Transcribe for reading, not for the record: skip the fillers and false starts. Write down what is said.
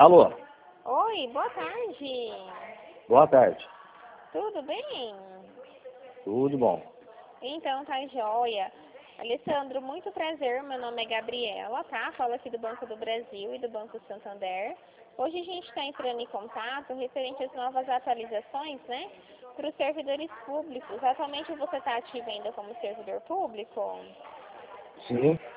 Alô? Oi, boa tarde. Boa tarde. Tudo bem? Tudo bom. Então, tá joia. Alessandro, muito prazer. Meu nome é Gabriela, tá? Falo aqui do Banco do Brasil e do Banco Santander. Hoje a gente está entrando em contato referente às novas atualizações, né? Para os servidores públicos. Atualmente você está ativo ainda como servidor público? Sim.